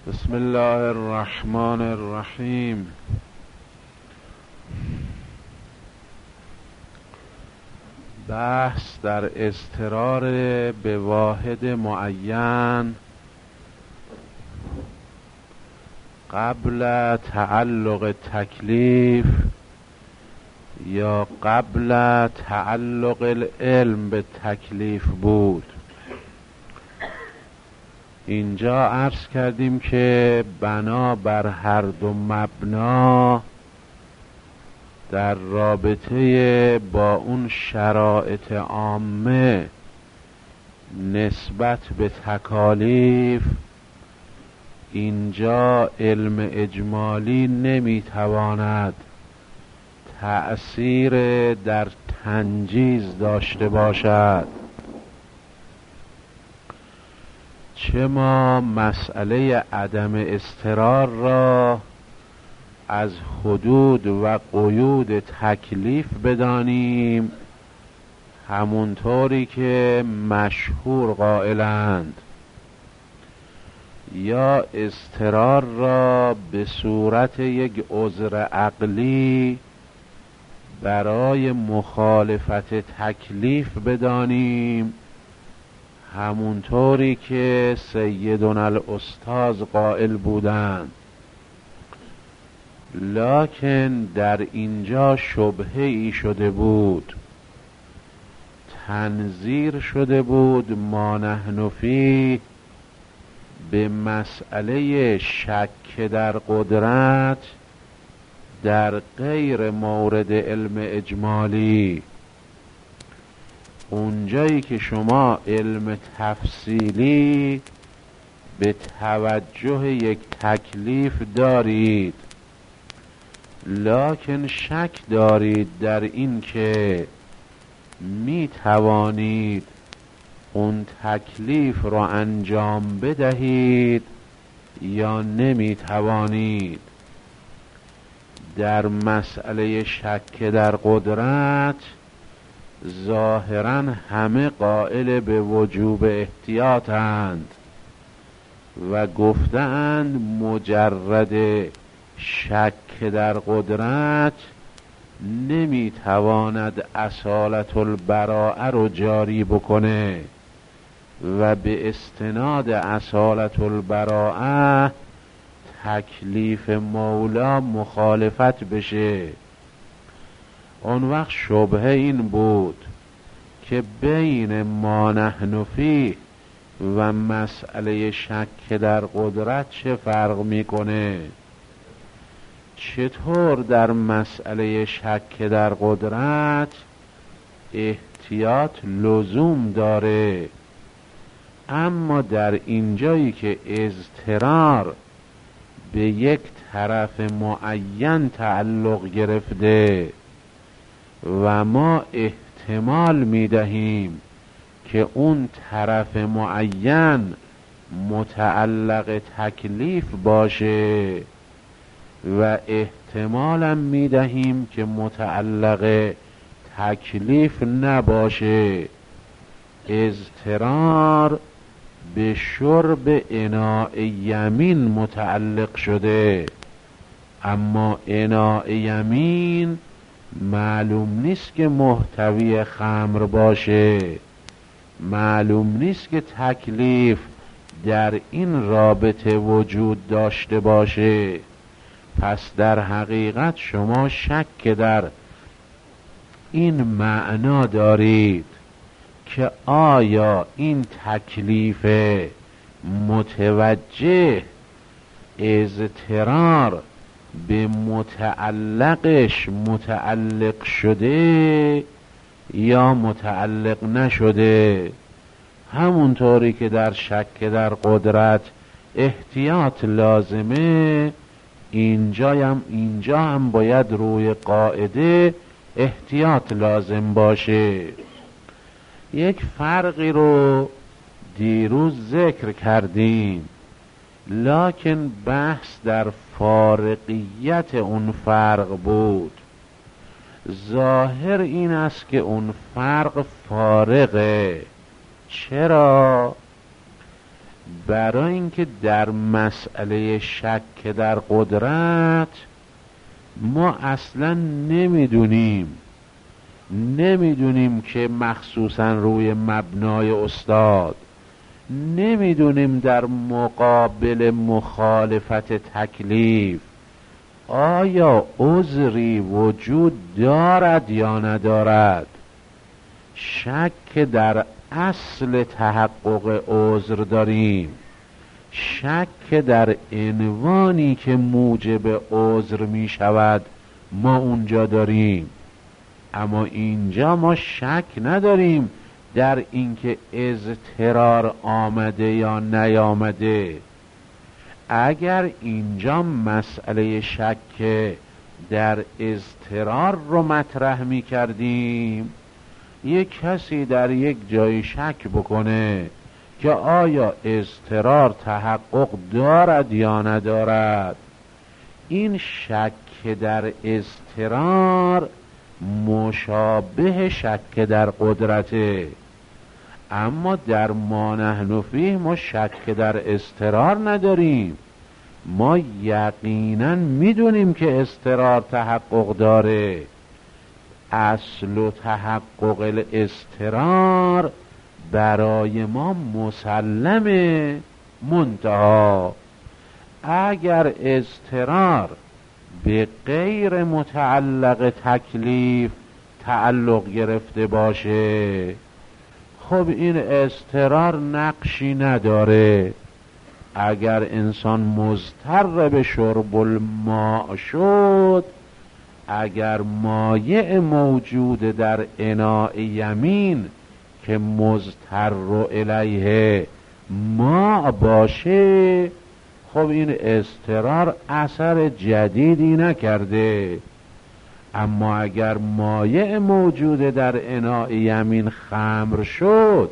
بسم الله الرحمن الرحیم. بحث در اضطرار به واحد معین قبل تعلق تکلیف یا قبل تعلق العلم به تکلیف بود. اینجا عرض کردیم که بنا بر هر دو مبنا در رابطه با اون شرایط عامه نسبت به تکالیف، اینجا علم اجمالی نمیتواند تأثیر در تنجیز داشته باشد. چه ما مسئله عدم اضطرار را از حدود و قیود تکلیف بدانیم، همونطوری که مشهور قائلند، یا اضطرار را به صورت یک عذر عقلی برای مخالفت تکلیف بدانیم، همونطوری که سیدنا الاستاذ قائل بودند. لکن در اینجا شبهه ای شده بود، تنظیر شده بود ما نحن فیه به مسئله شک در قدرت در غیر مورد علم اجمالی. اونجایی که شما علم تفصیلی به توجه یک تکلیف دارید، لکن شک دارید در این که می توانید اون تکلیف را انجام بدهید یا نمی توانید، در مسئله شک در قدرت ظاهراً همه قائل به وجوب احتیاطند و گفتند مجرد شک در قدرت نمیتواند اصالت البراءه رو جاری بکنه و به استناد اصالت البراءه تکلیف مولا مخالفت بشه. اون وقت شبهه این بود که بین ما نحن فیه و مسئله شک در قدرت چه فرق میکنه؟ چطور در مسئله شک در قدرت احتیاط لزوم داره، اما در اینجایی که اضطرار به یک طرف معین تعلق گرفته و ما احتمال میدهیم که اون طرف معین متعلق تکلیف باشه و احتمالم میدهیم که متعلق تکلیف نباشه، اضطرار به شرب اناء یمین متعلق شده، اما اناء یمین معلوم نیست که محتوی خمر باشه، معلوم نیست که تکلیف در این رابطه وجود داشته باشه. پس در حقیقت شما شک در این معنا دارید که آیا این تکلیف متوجه اضطرار به متعلقش متعلق شده یا متعلق نشده. همونطوری که در شک در قدرت احتیاط لازمه، اینجا هم باید روی قاعده احتیاط لازم باشه. یک فرقی رو دیروز ذکر کردیم، لکن بحث در فارقیت اون فرق بود. ظاهر این است که اون فرق فارقه. چرا؟ برای اینکه در مسئله شک در قدرت ما اصلا نمیدونیم که مخصوصا روی مبنای استاد، نمیدونیم در مقابل مخالفت تکلیف آیا عذری وجود دارد یا ندارد. شک در اصل تحقق عذر داریم، شک در عنوانی که موجب عذر می شود ما اونجا داریم، اما اینجا ما شک نداریم در اینکه اضطرار آمده یا نیامده. اگر اینجا مسئله شک در اضطرار رو مطرح می کردیم، یک کسی در یک جای شک بکنه که آیا اضطرار تحقق دارد یا ندارد، این شک در اضطرار مشابه شک در قدرته. اما در ما نحن فیه ما شک در اضطرار نداریم، ما یقینا میدونیم که اضطرار تحقق داره. اصل و تحقق الاضطرار برای ما مسلمه، منتها اگر اضطرار به غیر متعلق تکلیف تعلق گرفته باشه، خب این اضطرار نقشی نداره. اگر انسان مضطر به شرب الماء شد، اگر مایع موجود در اناء یمین که مضطر الیه ماء باشه، خب این اضطرار اثر جدیدی نکرده. اما اگر مایع موجود در اناء یمین خمر شد،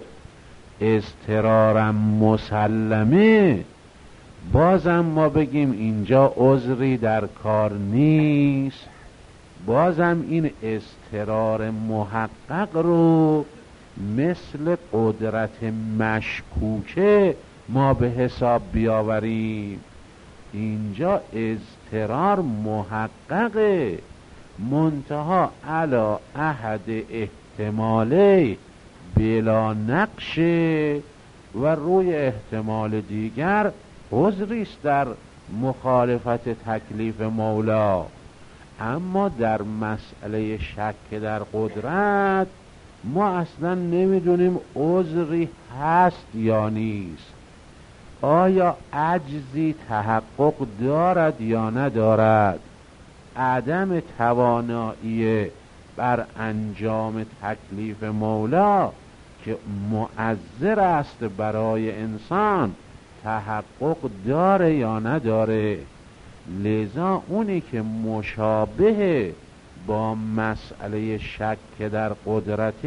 اضطرارم مسلمه، بازم ما بگیم اینجا عذری در کار نیست، بازم این اضطرار محقق رو مثل قدرت مشکوکه ما به حساب بیاوریم. اینجا اضطرار محققه، منتها علی احد احتماله بلا نقشه، و روی احتمال دیگر عذریست در مخالفت تکلیف مولا. اما در مسئله شک در قدرت ما اصلا نمیدونیم عذری هست یا نیست، آیا عجزی تحقق دارد یا ندارد. عدم توانایی بر انجام تکلیف مولا که مؤثر است برای انسان تحقق داره یا نداره. لذا اونی که مشابه با مسئله شک در قدرت،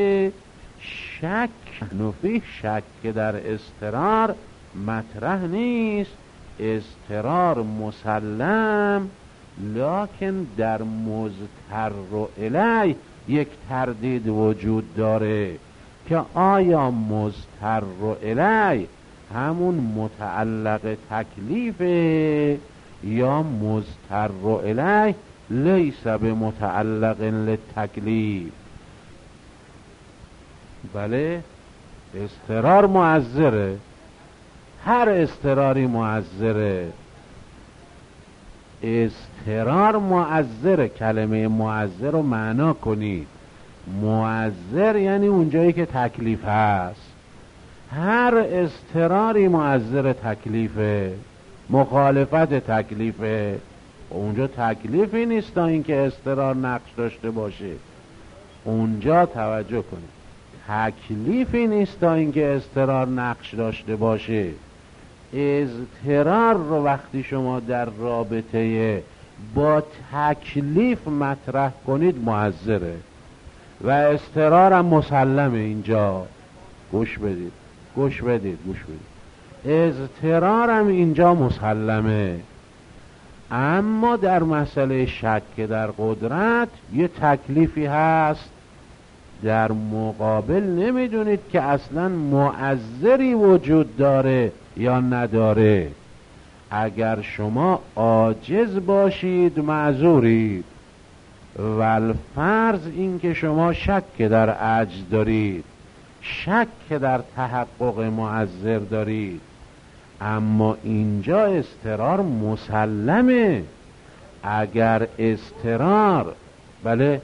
شک نفی شک در اضطرار مطرح نیست، اضطرار مسلم، لکن در مضطر الیه یک تردید وجود داره که آیا مضطر الیه همون متعلق تکلیفه یا مضطر الیه لیس بمتعلق للتکلیف. بله، اضطرار معذره، هر اضطراری معذره، اضطرار معذره. کلمه معذر رو معنا کنید. معذر یعنی اونجایی که تکلیف هست. هر اضطراری معذر تکلیفه، مخالفت تکلیفه. اونجا تکلیفی نیست تا اینکه اضطرار نقش داشته باشه. اونجا توجه کنید، تکلیفی نیست تا اینکه اضطرار نقش داشته باشه. اضطرار رو وقتی شما در رابطه با تکلیف مطرح کنید معذره و اضطرارم مسلمه. اینجا گوش بدید. اضطرارم اینجا مسلمه. اما در مسئله شک در قدرت یه تکلیفی هست، در مقابل نمیدونید که اصلا معذری وجود داره یا نداره. اگر شما عاجز باشید معذورید، والفرض این که شما شک در عجز دارید، شک در تحقق معذر دارید، اما اینجا اضطرار مسلمه. اگر اضطرار بله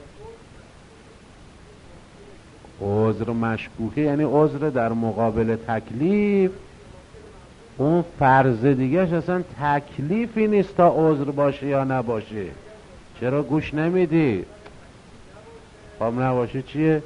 عذر مشکوکه، یعنی عذر در مقابل تکلیف، اون فرض دیگهش اصلا تکلیفی نیست تا عذر باشه یا نباشه. چرا گوش نمیدی؟ خب نباشه چیه؟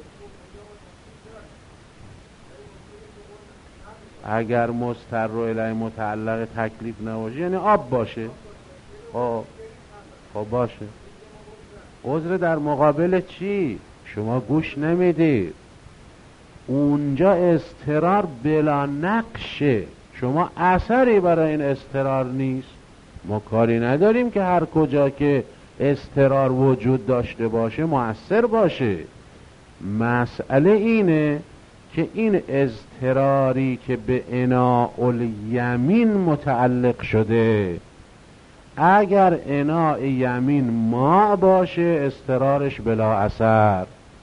اگر مضطر الیه متعلق تکلیف نباشه یعنی آب باشه. خب باشه. عذر در مقابل چی؟ شما گوش نمیدید. اونجا اضطرار بلا نقشه، شما اثری برای این اضطرار نیست. ما کاری نداریم که هر کجا که اضطرار وجود داشته باشه مؤثر باشه. مسئله اینه که این اضطراری که به اناء الیمین متعلق شده، اگر اناء یمین ماء باشه اضطرارش بلا اثر،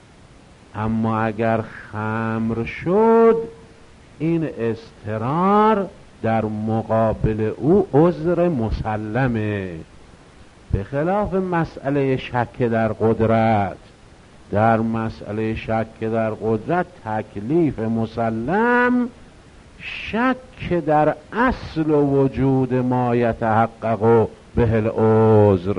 اما اگر خمر شد این اضطرار در مقابل او عذر مسلمه. به خلاف مسئله شک در قدرت. در مسئله شک در قدرت تکلیف مسلم، شک در اصل وجود ما یتحقق به العذر.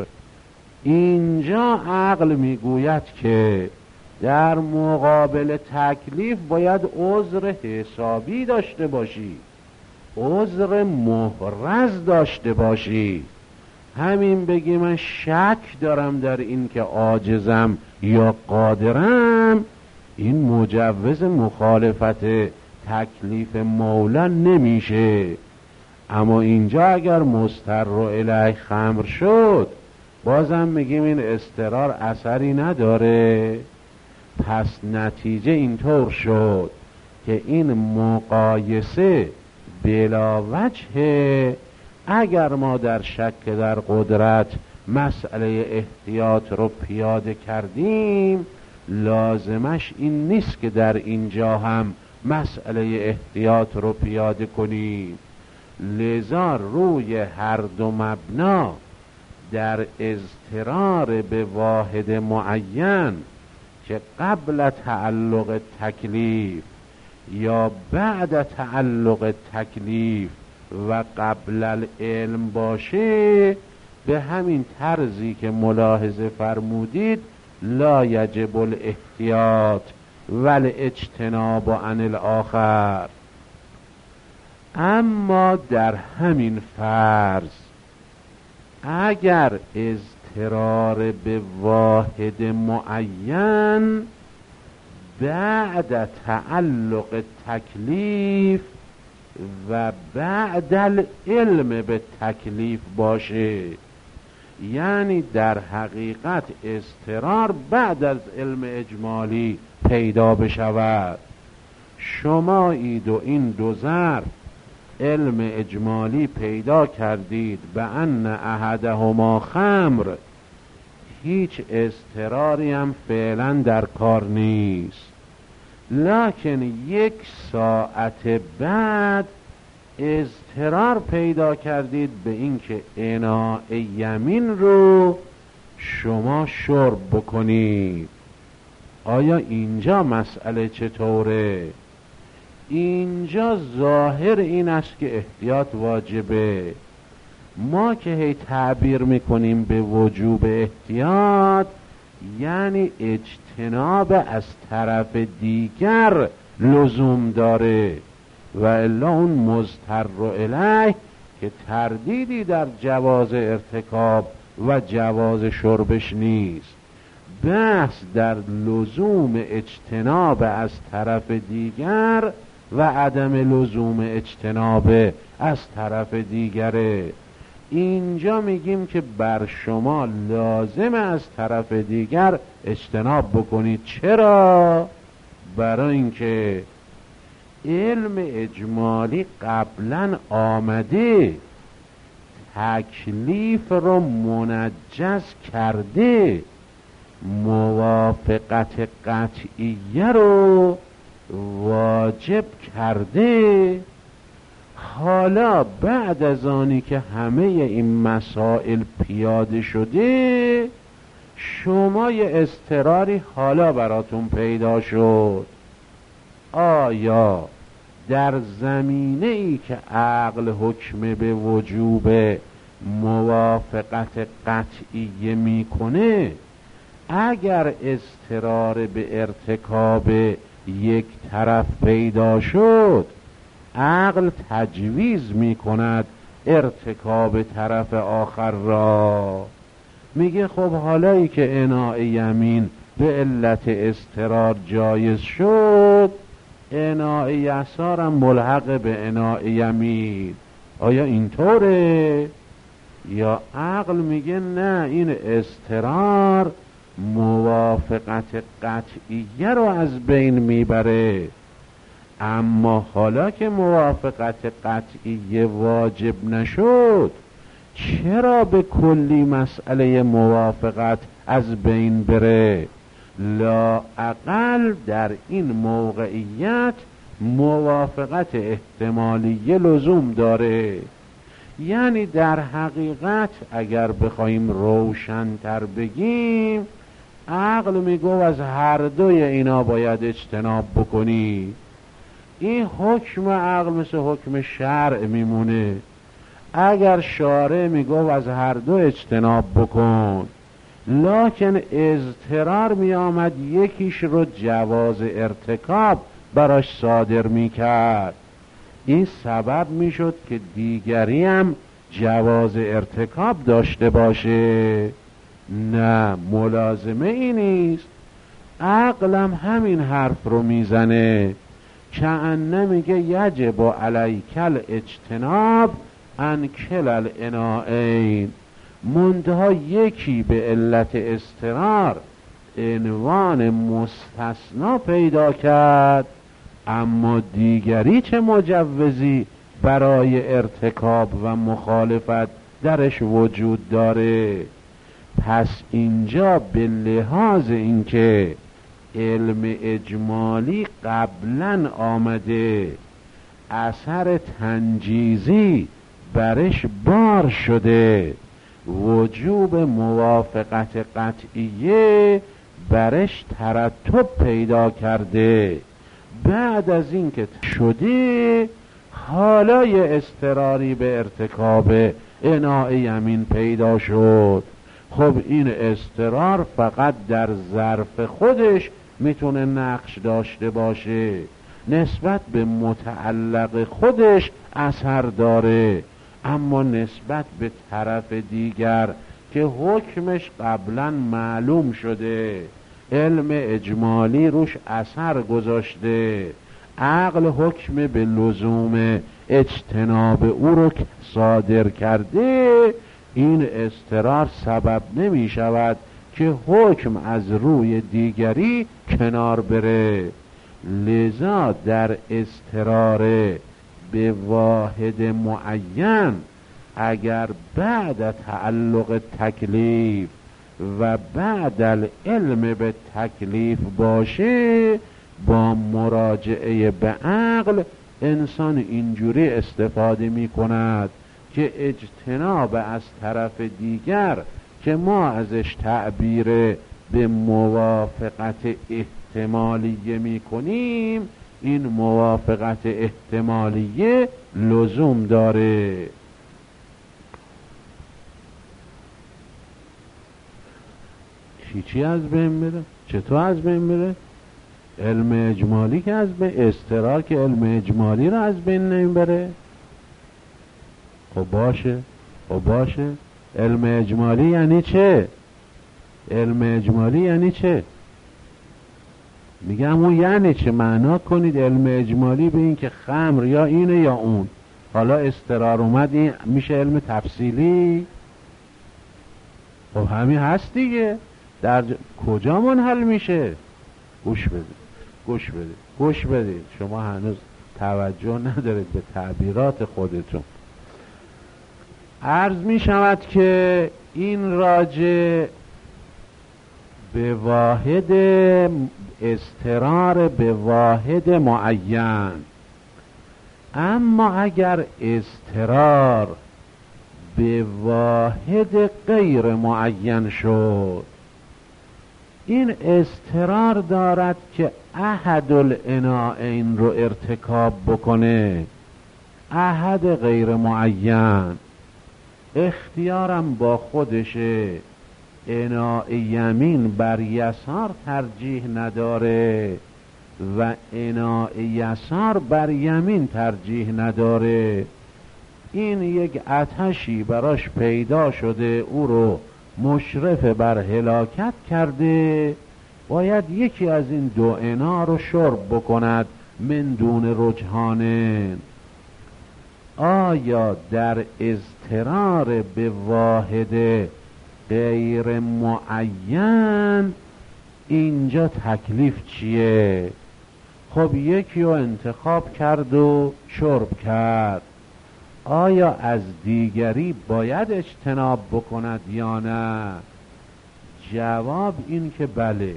اینجا عقل میگوید که در مقابل تکلیف باید عذر حسابی داشته باشی، عذر محرز داشته باشی. همین بگی من شک دارم در این که عاجزم یا قادرم، این مجوز مخالفت تکلیف مولا نمیشه. اما اینجا اگر مضطر الیه خمر شد بازم میگیم این اضطرار اثری نداره. پس نتیجه اینطور شد که این مقایسه بلا وجه. اگر ما در شک در قدرت مسئله احتیاط رو پیاده کردیم، لازمش این نیست که در اینجا هم مسئله احتیاط رو پیاده کنیم. لذا روی هر دو مبنا در اضطرار به واحد معین که قبل تعلق تکلیف یا بعد تعلق تکلیف و قبل العلم باشه، به همین طرزی که ملاحظه فرمودید لا یجب الاحتیاط والاجتناب عن الاخر. اما در همین فرض اگر اضطرار به واحد معین بعد تعلق تکلیف و بعد العلم به تکلیف باشه، یعنی در حقیقت اضطرار بعد از علم اجمالی پیدا بشود، شما اید و این دو ظرف علم اجمالی پیدا کردید به ان احدهما خمر، هیچ اضطراری هم فعلا در کار نیست. لکن یک ساعت بعد اضطرار پیدا کردید به اینکه اناء یمین رو شما شرب بکنید. آیا اینجا مسئله چطوره؟ اینجا ظاهر این است که احتیاط واجبه. ما که هی تعبیر میکنیم به وجوب احتیاط، یعنی اجتناب از طرف دیگر لزوم داره، و الا اون مضطر الیه که تردیدی در جواز ارتکاب و جواز شربش نیست. بحث در لزوم اجتناب از طرف دیگر و عدم لزوم اجتناب از طرف دیگره. اینجا میگیم که بر شما لازم از طرف دیگر اجتناب بکنید. چرا؟ برای اینکه علم اجمالی قبلا آمده، تکلیف رو منجز کرده، موافقت قطعیه رو واجب کرده. حالا بعد از آنی که همه این مسائل پیاده شده، شما یه اضطراری حالا براتون پیدا شد. آیا در زمینه ای که عقل حکم به وجوب موافقت قطعیه میکنه، اگر اضطرار به ارتکاب یک طرف پیدا شد، عقل تجویز میکند ارتکاب طرف آخر را. میگه خب حالایی که اناء یمین به علت اضطرار جایز شد، اناء یسار هم ملحق به اناء یمین. آیا اینطوره؟ یا عقل میگه نه، این اضطرار موافقت قطعیه رو از بین میبره. اما حالا که موافقت قطعیه واجب نشد، چرا به کلی مسئله موافقت از بین بره؟ لااقل در این موقعیت موافقت احتمالیه لزوم داره. یعنی در حقیقت اگر بخوایم روشن‌تر بگیم، عقل میگو از هر دوی اینا باید اجتناب بکنی. این حکم عقل مثل حکم شرع میمونه. اگر شارع میگو از هر دو اجتناب بکن، لکن اضطرار میآمد یکیش رو جواز ارتکاب براش صادر میکرد، این سبب میشد که دیگری هم جواز ارتکاب داشته باشه. نه، ملازمه ای نیست. عقلم همین حرف رو میزنه، کأنه میگه یجب علیک الاجتناب عن کلا الاناءین. منتها یکی به علت اضطرار عنوان مستثنا پیدا کرد، اما دیگری چه مجوزی برای ارتکاب و مخالفت درش وجود داره. پس اینجا به لحاظ اینکه علم اجمالی قبلا آمده، اثر تنجیزی برش بار شده، وجوب موافقت قطعیه برش ترتب پیدا کرده. بعد از این که شده، حالا یه اضطراری به ارتکاب اناء یمین پیدا شد. خب این اضطرار فقط در ظرف خودش میتونه نقش داشته باشه، نسبت به متعلق خودش اثر داره، اما نسبت به طرف دیگر که حکمش قبلا معلوم شده، علم اجمالی روش اثر گذاشته، عقل حکم به لزوم اجتناب او رو صادر کرده، این اضطرار سبب نمی شود که حکم از روی دیگری کنار بره. لذا در اضطرار به واحد معین، اگر بعد تعلق تکلیف و بعد العلم به تکلیف باشه، با مراجعه به عقل انسان اینجوری استفاده می کند که اجتناب از طرف دیگر که ما ازش تعبیر به موافقت احتمالیه می کنیم، این موافقت احتمالیه لزوم داره. چی از بین بره؟ چطور از بین بره؟ علم اجمالی که از بین، اضطرار که علم اجمالی رو از بین نمیبره. خب باشه. علم اجمالی یعنی چه؟ علم اجمالی یعنی چه؟ میگم اون یعنی چه؟ معنا کنید. علم اجمالی به این که خمر یا اینه یا اون. حالا اضطرار اومد، این میشه علم تفصیلی؟ خب همین هست دیگه. در کجا منحل میشه؟ گوش بدید شما هنوز توجه ندارید به تعبیرات خودتون. عرض می شود که این راجع به واحد اضطرار به واحد معین. اما اگر اضطرار به واحد غیر معین شد، این اضطرار دارد که احد العناءین رو ارتکاب بکنه، احد غیر معین. اختیارم با خودشه، عناء یمین بر یسار ترجیح نداره و عناء یسار بر یمین ترجیح نداره. این یک آتشی براش پیدا شده، او رو مشرف بر هلاکت کرده، باید یکی از این دو عنا رو شرب بکند من دون رجحانه. آیا در اضطرار به واحد غیر معین اینجا تکلیف چیه؟ خب یکی رو انتخاب کرد و شرب کرد، آیا از دیگری باید اجتناب بکند یا نه؟ جواب این که بله.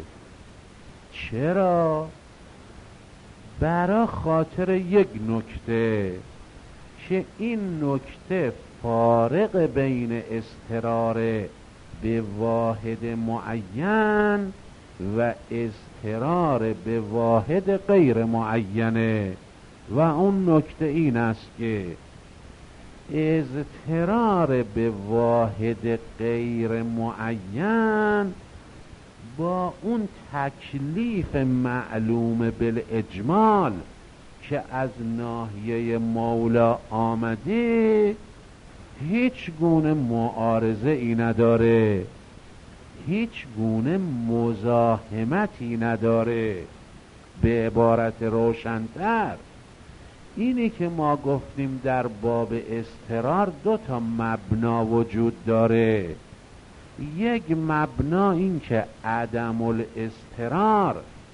چرا؟ برای خاطر یک نکته که این نکته فارق بین اضطرار به واحد معین و اضطرار به واحد غیر معینه، و اون نکته این است که اضطرار به واحد غیر معین با اون تکلیف معلوم بالاجمال که از ناحیه مولا آمده هیچ گونه معارضه ای نداره، هیچ گونه مزاحمتی نداره. به عبارت روشن‌تر اینی که ما گفتیم در باب اضطرار دو تا مبنا وجود داره. یک مبنا این که عدم الاضطرار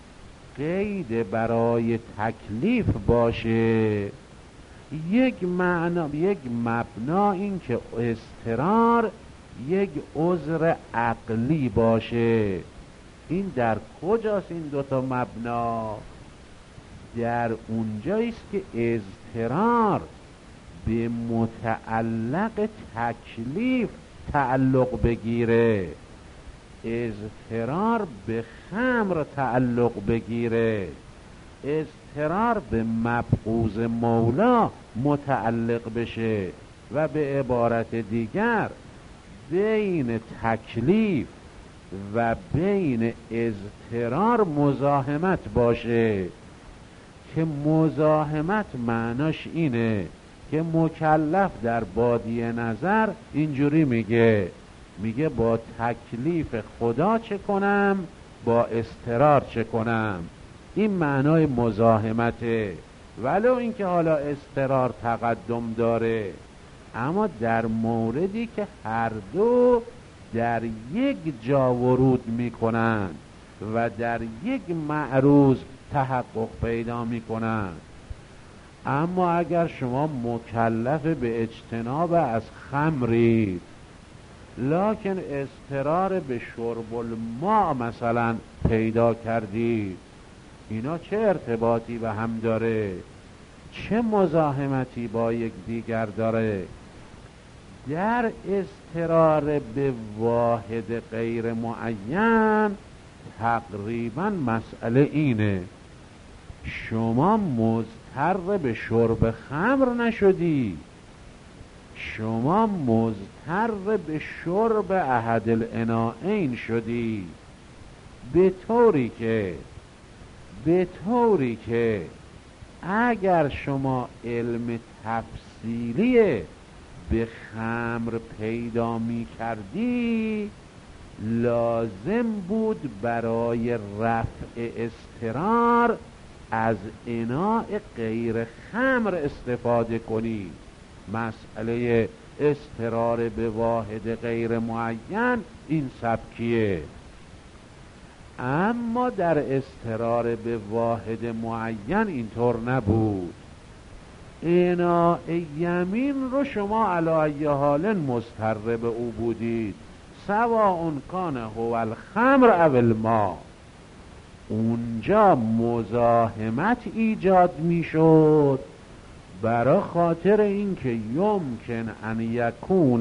قید برای تکلیف باشه، یک مبنا این که اضطرار یک عذر عقلی باشه. این در کجاست این دوتا مبنا؟ در اونجاییست که اضطرار به متعلق تکلیف تعلق بگیره، اضطرار به خمر تعلق بگیره، اضطرار به مبغوض مولا متعلق بشه، و به عبارت دیگر بین تکلیف و بین اضطرار مزاحمت باشه. که مزاحمت معناش اینه که مکلف در بادیه نظر اینجوری میگه با تکلیف خدا چه کنم، با اضطرار چه کنم. این معنای مزاحمته، ولو اینکه حالا اضطرار تقدم داره، اما در موردی که هر دو در یک جا ورود میکنن و در یک معروض تحقق پیدا میکنن. اما اگر شما مکلف به اجتناب از خمرید، لکن اضطرار به شرب الماء مثلا پیدا کردید، اینا چه ارتباطی به هم داره؟ چه مزاحمتی با یک دیگر داره؟ در اضطرار به واحد غیر معین تقریبا مسئله اینه، شما مضطر به شرب خمر نشدی، شما مضطر به شرب احد العناءین شدی، به طوری که اگر شما علم تفصیلی به خمر پیدا می کردی، لازم بود برای رفع اضطرار از اناء غیر خمر استفاده کنی. مسئله اضطرار به واحد غیر معین این سبکیه. اما در اضطرار به واحد معین اینطور نبود. اناء یمین رو شما علی ای حال مضطر به او بودید، سواء کان هو الخمر او الماء. اونجا مزاحمت ایجاد میشد برای خاطر اینکه یمکن ان یکون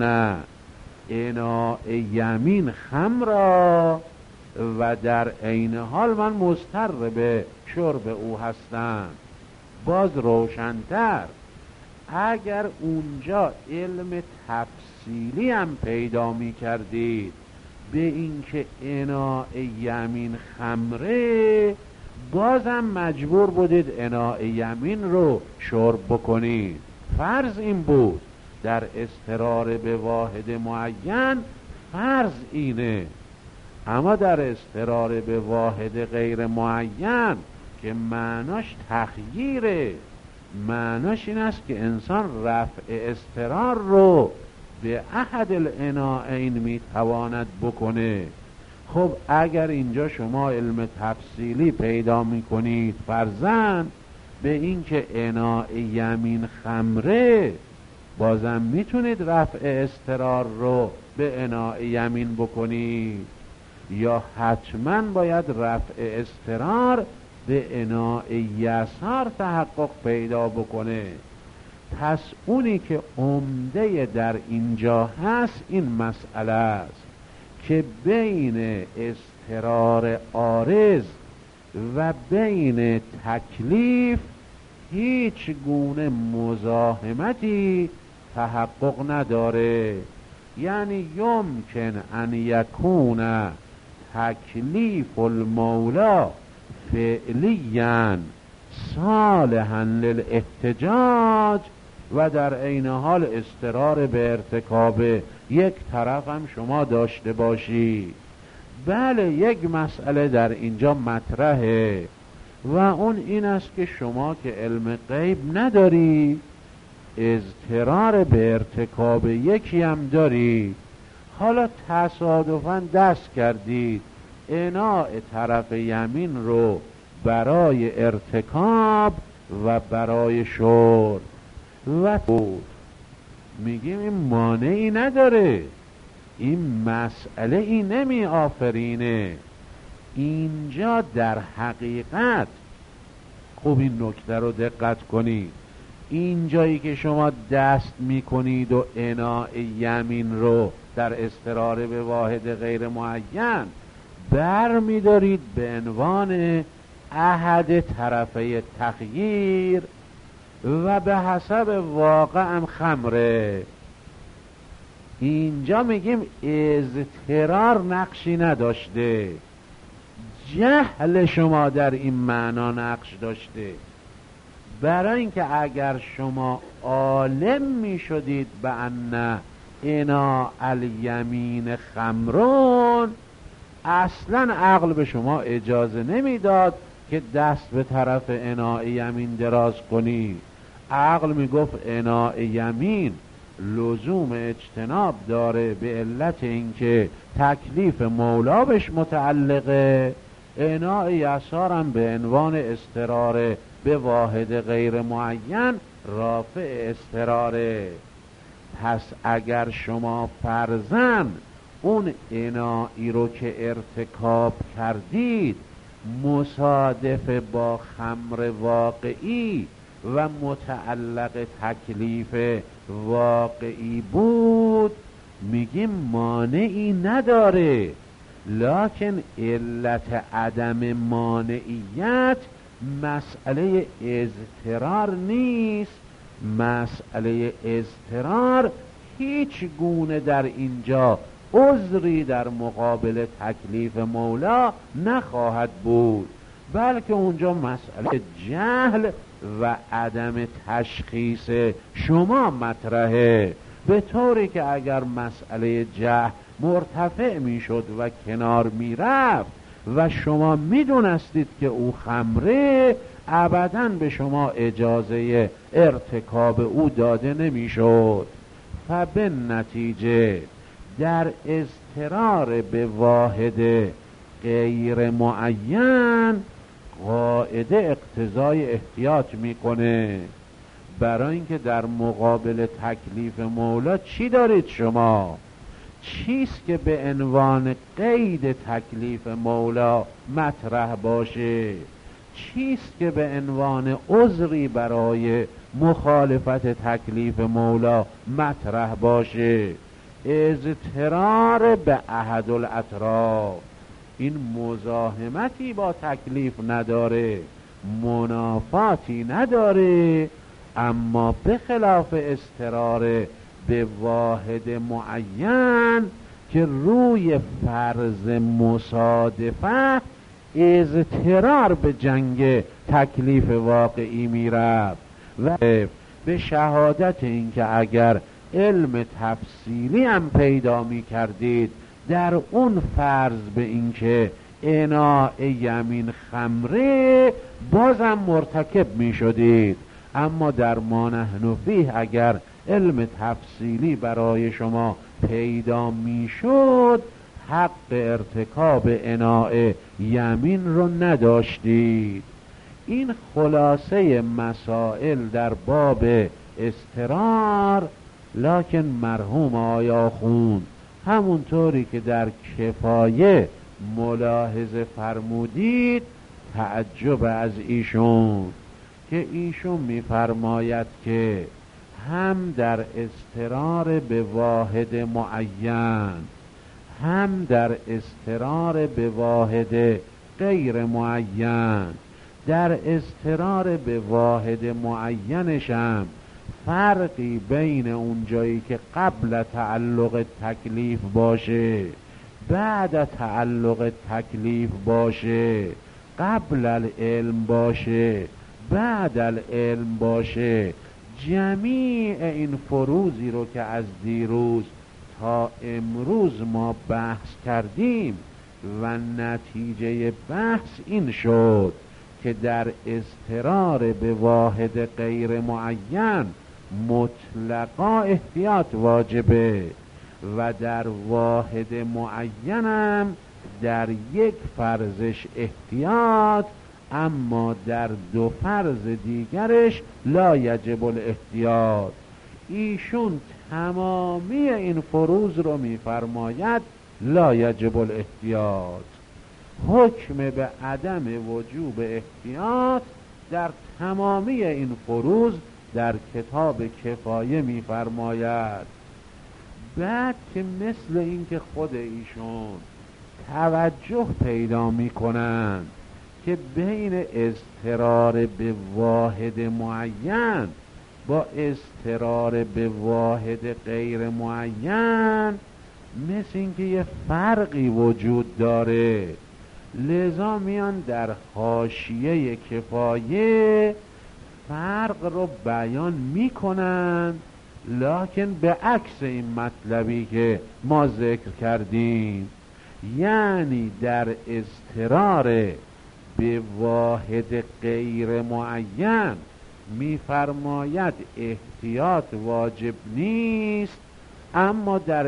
اناء یمین خمرا و در عین حال من مضطر به شرب او هستم. باز روشن‌تر، اگر اونجا علم تفصیلی هم پیدا می کردید به اینکه اناء یمین خمره، بازم مجبور بودید اناء یمین رو شرب بکنید. فرض این بود در اضطرار به واحد معین، فرض اینه. اما در اضطرار به واحد غیر معین که معناش تخییره، معناش این است که انسان رفع اضطرار رو به احد الاناءین میتواند بکنه. خب اگر اینجا شما علم تفصیلی پیدا میکنید فرضاً به این که اناء یمین خمره، بازم میتونید رفع اضطرار رو به اناء یمین بکنید، یا حتما باید رفع اضطرار به اناء یسار تحقق پیدا بکنه. پس اونی که عمده در اینجا هست این مسئله است که بین اضطرار عارض و بین تکلیف هیچ گونه مزاحمتی تحقق نداره. یعنی یمکن ان یکون تکلیف المولا فعلیاً صالحاً للاحتجاج و در عین حال اضطرار به ارتکاب یک طرف هم شما داشته باشی. بله، یک مسئله در اینجا مطرحه و اون این است که شما که علم غیب نداری، اضطرار به ارتکاب یکی هم داری، حالا تصادفاً دست کردید اناء طرف یمین رو برای ارتکاب و برای شرب و میگیم این مانعی نداره، این مسئله ای نمی آفرینه. اینجا در حقیقت خوب این نکته رو دقت کنید، اینجایی که شما دست میکنید و اناء یمین رو در اضطرار به واحد غیر معین بر میدارید به عنوان احد طرفه تخییر و به حسب واقع هم خمره. اینجا میگیم اضطرار نقشی نداشته، جهل شما در این معنا نقش داشته. برای اینکه اگر شما عالم میشدید به ان اناء الیمین خمرون، اصلا عقل به شما اجازه نمیداد که دست به طرف اناء یمین دراز کنی. عقل میگفت اناء یمین لزوم اجتناب داره به علت اینکه تکلیف مولا بهش متعلقه. اناء یسار هم به عنوان اضطرار به واحد غیر معین رافع اضطراره. پس اگر شما فرضاً اون انائی رو که ارتکاب کردید مصادف با خمر واقعی و متعلق تکلیف واقعی بود، میگیم مانعی نداره، لکن علت عدم مانعیت مسئله اضطرار نیست. مسئله اضطرار هیچ گونه در اینجا عذری در مقابل تکلیف مولا نخواهد بود، بلکه اونجا مسئله جهل و عدم تشخیص شما مطرحه، به طوری که اگر مسئله جهل مرتفع میشد و کنار میرفت و شما میدونستید که او خمره، ابداً به شما اجازه ارتکاب او داده نمیشد. فبه نتیجه در اضطرار به واحد غیر معین قاعده اقتضای احتیاط میکنه. برای اینکه در مقابل تکلیف مولا چی دارید شما؟ چیست که به عنوان قید تکلیف مولا مطرح باشه؟ چیست که به عنوان عذری برای مخالفت تکلیف مولا مطرح باشه؟ اضطرار به احد الاطراف. این مزاحمتی با تکلیف نداره، منافاتی نداره، اما به خلاف اضطرار به واحد معین که روی فرض مصادفه اضطرار به جنگ تکلیف واقعی میرفت و به شهادت اینکه اگر علم تفصیلی هم پیدا می کردید در اون فرض به اینکه اناء یمین خمره بازم مرتکب می شدید. اما در ما نحن فیه اگر علم تفصیلی برای شما پیدا می شد حق ارتکاب اناء یمین رو نداشتید. این خلاصه مسائل در باب اضطرار. لکن مرحوم آیا خوند همونطوری که در کفایه ملاحظه فرمودید تعجب از ایشون که ایشون میفرماید که هم در اضطرار به واحد معین هم در اضطرار به واحد غیر معین، در اضطرار به واحد معینشم فرقی بین اون جایی که قبل تعلق تکلیف باشه بعد تعلق تکلیف باشه، قبل العلم باشه بعد العلم باشه، جمیع این فروزی رو که از دیروز تا امروز ما بحث کردیم و نتیجه بحث این شد که در اضطرار به واحد غیر معین مطلقا احتیاط واجبه و در واحد معینم در یک فرضش احتیاط، اما در دو فرض دیگرش لا یجب الاحتیاط. ایشون تمامی این فروض رو میفرماید لا یجب الاحتیاط. حکم به عدم وجوب احتیاط در تمامی این فروض در کتاب کفایه میفرماید. بعد که مثل این که خود ایشون توجه پیدا میکنند که بین اضطرار به واحد معین با اضطرار به واحد غیر معین مثل این که یه فرقی وجود داره، لذا میان در حاشیه کفایه فرق رو بیان میکنن، لکن به عکس این مطلبی که ما ذکر کردیم. یعنی در اضطرار به واحد غیر معین میفرماید احتیاط واجب نیست، اما در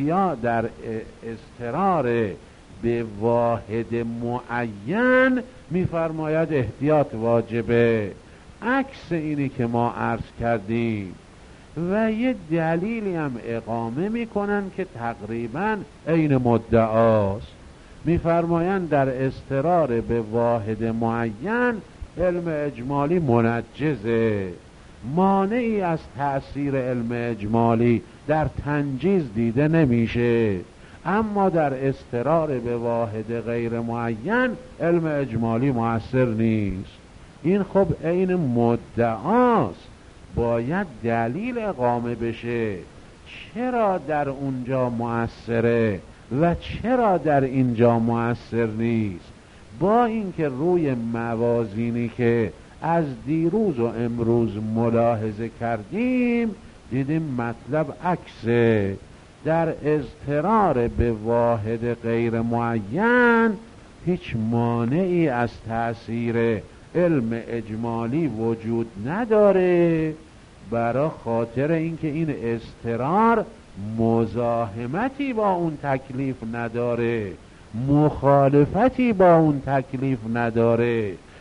اضطرار به واحد معین میفرماید احتیاط واجبه. عکس اینی که ما عرض کردیم و یه دلیلی هم اقامه میکنن که تقریبا عین مدعاست. میفرمایند در اضطرار به واحد معین علم اجمالی منجزه، مانعی از تأثیر علم اجمالی در تنجیز دیده نمیشه، اما در اضطرار به واحد غیر معین علم اجمالی مؤثر نیست. این خب عین مدعاست، باید دلیل اقامه بشه چرا در اونجا مؤثره و چرا در اینجا مؤثر نیست. با اینکه روی موازینی که از دیروز و امروز ملاحظه کردیم دیدیم مطلب عکسه. در اضطرار به واحد غیر معین هیچ مانعی از تأثیر علم اجمالی وجود نداره، برای خاطر اینکه این اضطرار مزاحمتی با اون تکلیف نداره، مخالفتی با اون تکلیف نداره،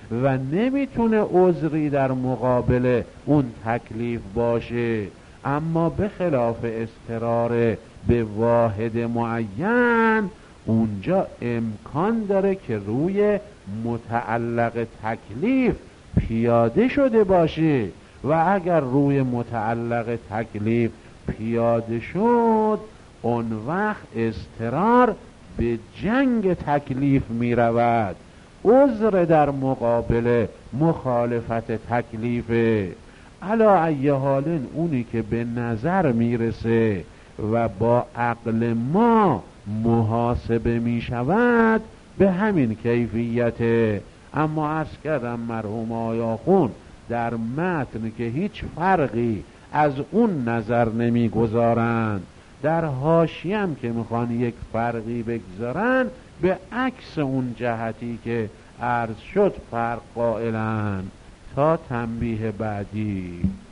و نمیتونه عذری در مقابل اون تکلیف باشه. اما به خلاف اضطرار به واحد معین، اونجا امکان داره که روی متعلق تکلیف پیاده شده باشه و اگر روی متعلق تکلیف پیاده شد، اون وقت اضطرار به جنگ تکلیف می رود. عذر در مقابل مخالفت تکلیفه. علا ای حال اونی که به نظر میرسه و با عقل ما محاسبه می شود به همین کیفیته. اما عرض کردم مرحوم آیاخون در متن که هیچ فرقی از اون نظر نمی گذارند، در حاشیه هم که میخوان یک فرقی بگذارن به عکس اون جهتی که عرض شد فرق قائلن. تا تنبیه بعدی.